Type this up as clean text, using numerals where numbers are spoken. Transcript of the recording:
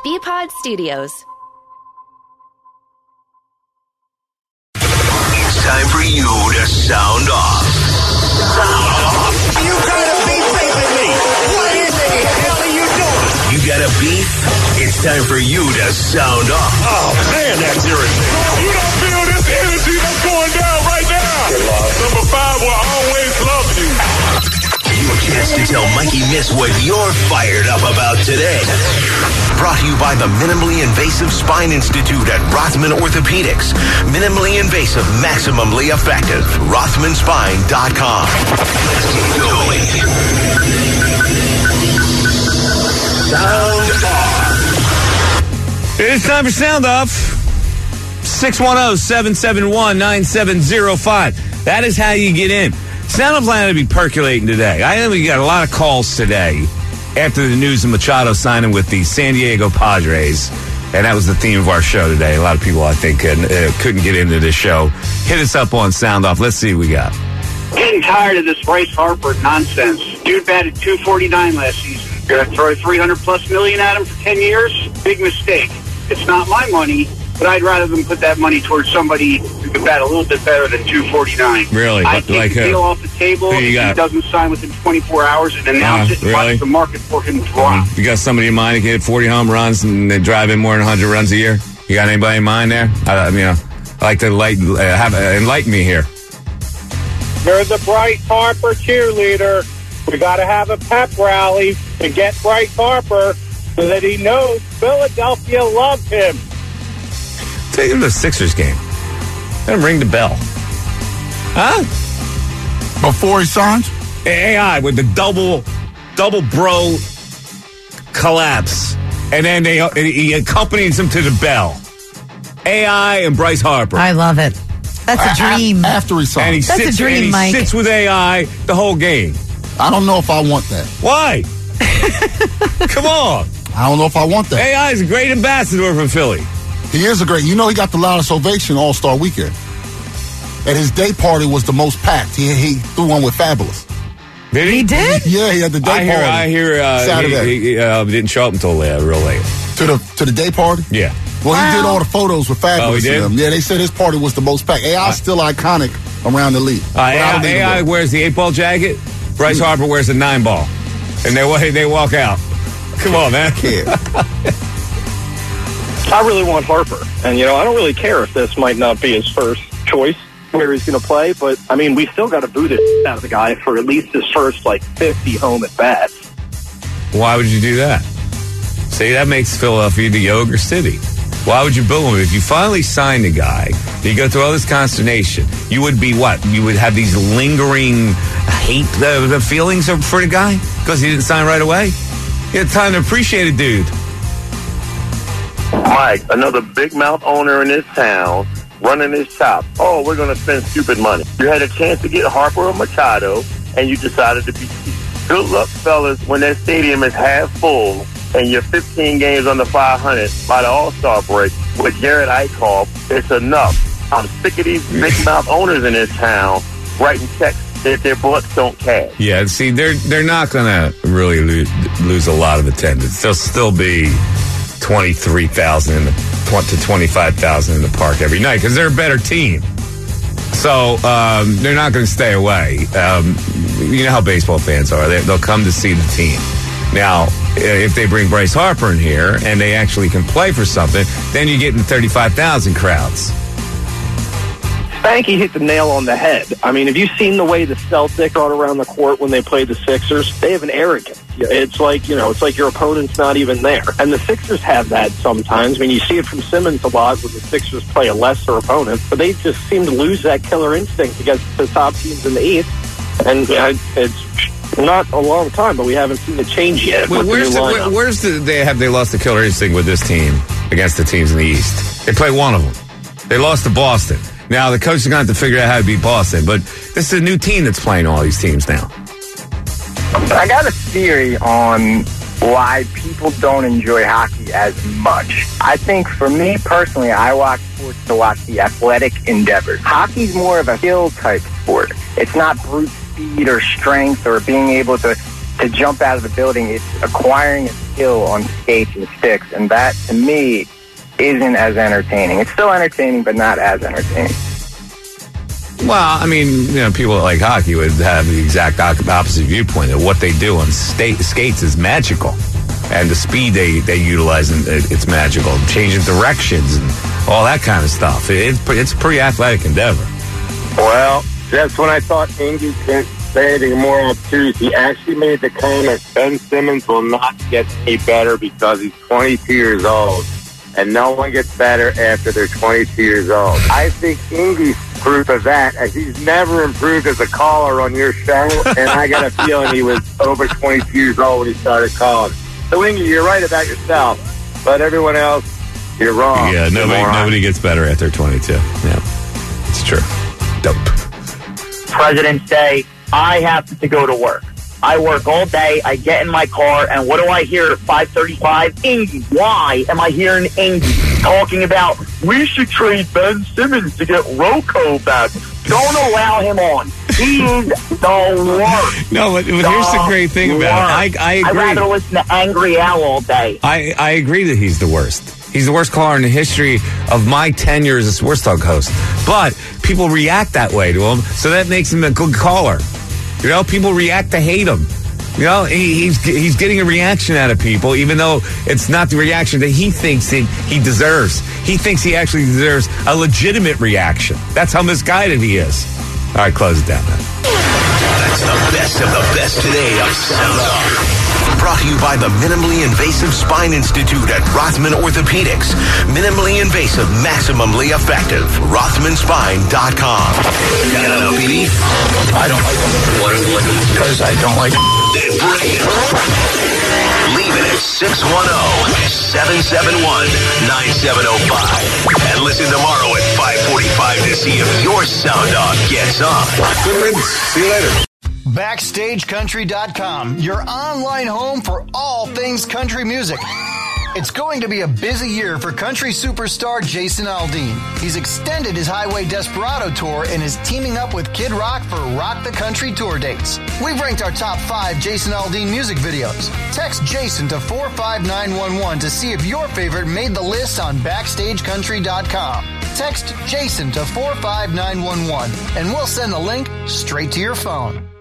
BPod Studios. It's time for you to sound off. You got a beef with me. What in the hell are you doing? You got a beef? It's time for you to sound off. Oh, man, that's irritating. You don't feel this energy that's going down right now. Number 5 will always love you. Your chance to tell Mikey Miss what you're fired up about today. Brought to you by the Minimally Invasive Spine Institute at Rothman Orthopedics. Minimally invasive, maximally effective. RothmanSpine.com. Let's get going. Sound off. It's time for Sound Off. 610-771-9705. That is how you get in. Sound Off line to be percolating today. I know we got a lot of calls today after the news of Machado signing with the San Diego Padres. And that was the theme of our show today. A lot of people, I think, couldn't get into this show. Hit us up on Sound Off. Let's see what we got. Getting tired of this Bryce Harper nonsense. Dude batted .249 last season. You're going to throw $300+ million at him for 10 years? Big mistake. It's not my money, but I'd rather them put that money towards somebody who can bat a little bit better than .249. Really? I take the deal off the table if he doesn't sign within 24 hours and announce it and watch the market for him drop. You got somebody in mind that can hit 40 home runs and they drive in more than 100 runs a year? You got anybody in mind there? I like to enlighten me here. You're the Bryce Harper cheerleader. We got to have a pep rally to get Bryce Harper so that he knows Philadelphia loves him. Take him to the Sixers game. Let him ring the bell. Huh? Before he signs? AI with the double bro collapse. And then he accompanies him to the bell. AI and Bryce Harper. I love it. That's a dream. After he signs. And he That's a dream, Mike. Sits with AI the whole game. I don't know if I want that. Why? Come on. I don't know if I want that. AI is a great ambassador for Philly. He is a great. You know, he got the loudest ovation All-Star Weekend. And his day party was the most packed. He threw one with Fabulous. Did he? He did? Yeah, he had the day party. I hear. Saturday. He didn't show up until real late. To the day party. Yeah. Well, he did all the photos with Fabulous. Oh, he did? Yeah, they said his party was the most packed. AI's still iconic around the league. AI wears the 8-ball jacket. Bryce Harper wears a 9-ball, and they walk out. Come on, man. I really want Harper. And, I don't really care if this might not be his first choice where he's going to play. But, we still got to boo the out of the guy for at least his first, 50 home at bats. Why would you do that? See, that makes Philadelphia the Yogurt City. Why would you boo him? If you finally signed the guy, you go through all this consternation, you would be what? You would have these lingering hate the feelings for the guy because he didn't sign right away? You had time to appreciate it, dude. Mike, another big mouth owner in this town, running his shop. Oh, we're going to spend stupid money. You had a chance to get Harper or Machado, and you decided to be cheap. Good luck, fellas, when that stadium is half full and you're 15 games under 500 by the All-Star break with Garrett Eichhoff. It's enough. I'm sick of these big mouth owners in this town writing checks that their butts don't cash. Yeah, see, they're not going to really lose a lot of attendance. There'll still be 23,000 to 25,000 in the park every night because they're a better team. So they're not going to stay away. You know how baseball fans are. They'll come to see the team. Now, if they bring Bryce Harper in here and they actually can play for something, then you get in the 35,000 crowds. Spanky hit the nail on the head. Have you seen the way the Celtics run around the court when they play the Sixers? They have an arrogance. It's like, it's like your opponent's not even there. And the Sixers have that sometimes. You see it from Simmons a lot when the Sixers play a lesser opponent, but they just seem to lose that killer instinct against the top teams in the East. And it's not a long time, but we haven't seen it change yet. Well, they lost the killer instinct with this team against the teams in the East? They play one of them. They lost to Boston. Now, the coach is going to have to figure out how to beat Boston, but this is a new team that's playing all these teams now. I got a theory on why people don't enjoy hockey as much. I think for me personally, I watch sports to watch the athletic endeavors. Hockey's more of a skill type sport. It's not brute speed or strength or being able to jump out of the building. It's acquiring a skill on skates and sticks, and that, to me, isn't as entertaining. It's still entertaining, but not as entertaining. Well, I mean, people that like hockey would have the exact opposite viewpoint that what they do on skates is magical. And the speed they utilize, it's magical. Changing directions and all that kind of stuff. It's a pretty athletic endeavor. Well, that's when I thought Ingy couldn't say anything more obtuse. He actually made the comment, Ben Simmons will not get any better because he's 22 years old. And no one gets better after they're 22 years old. I think Ingy's proof of that, as he's never improved as a caller on your show, and I got a feeling he was over 22 years old when he started calling. So, Ingy, you're right about yourself, but everyone else, you're wrong. Yeah, nobody gets better after 22. Yeah, it's true. Dope. President's Day, I have to go to work. I work all day, I get in my car, and what do I hear at 5:35? Ingy. Why am I hearing Ingy talking about we should trade Ben Simmons to get Rocco back? Don't allow him on. He is the worst. No, but here's the great thing about it. I agree. I'd rather listen to Angry Al all day. I agree that he's the worst. He's the worst caller in the history of my tenure as a Sports Talk host. But people react that way to him, so that makes him a good caller. People react to hate him. He's getting a reaction out of people, even though it's not the reaction that he thinks he deserves. He thinks he actually deserves a legitimate reaction. That's how misguided he is. All right, close it down, man. That's the best of the best today of Sound Off. Brought to you by the Minimally Invasive Spine Institute at Rothman Orthopedics. Minimally invasive, maximally effective. RothmanSpine.com. Got a beef? I don't like them. What? Because I don't like them. Then bring it. Leave it at 610-771-9705. And listen tomorrow at 5:45 to see if your sound off gets on. Good riddance. See you later. BackstageCountry.com, your online home for all things country music. It's going to be a busy year for country superstar Jason Aldean. He's extended his Highway Desperado tour and is teaming up with Kid Rock for Rock the Country tour dates. We've ranked our top 5 Jason Aldean music videos. Text Jason to 45911 to see if your favorite made the list on BackstageCountry.com. Text Jason to 45911 and we'll send the link straight to your phone.